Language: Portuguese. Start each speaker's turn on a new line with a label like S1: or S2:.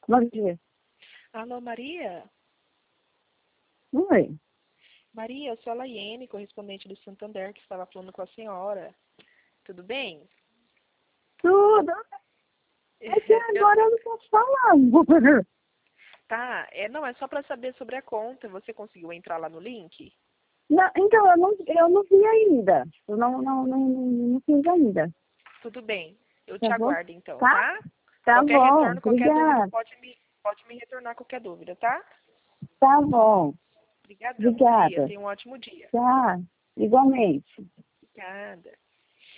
S1: Bom dia.
S2: Alô, Maria?
S1: Oi.
S2: Maria, eu sou a Laiene, correspondente do Santander, que estava falando com a senhora. Tudo bem?
S1: Tudo. É que agora eu não posso falar, amor.
S2: Tá, não, é só para saber sobre a conta. Você conseguiu entrar lá no link?
S1: Não, então, eu não vi ainda. Eu não fiz ainda.
S2: Tudo bem. Eu te
S1: Tá bom?
S2: aguardo então,
S1: Tá?
S2: tá?
S1: Tá
S2: Qualquer
S1: bom.
S2: retorno, qualquer dúvida,
S1: Obrigada.
S2: pode me retornar qualquer dúvida, tá?
S1: Tá bom.
S2: Obrigadão, Maria.
S1: Obrigada.
S2: Tenha um ótimo dia.
S1: Tá. Igualmente.
S2: Obrigada.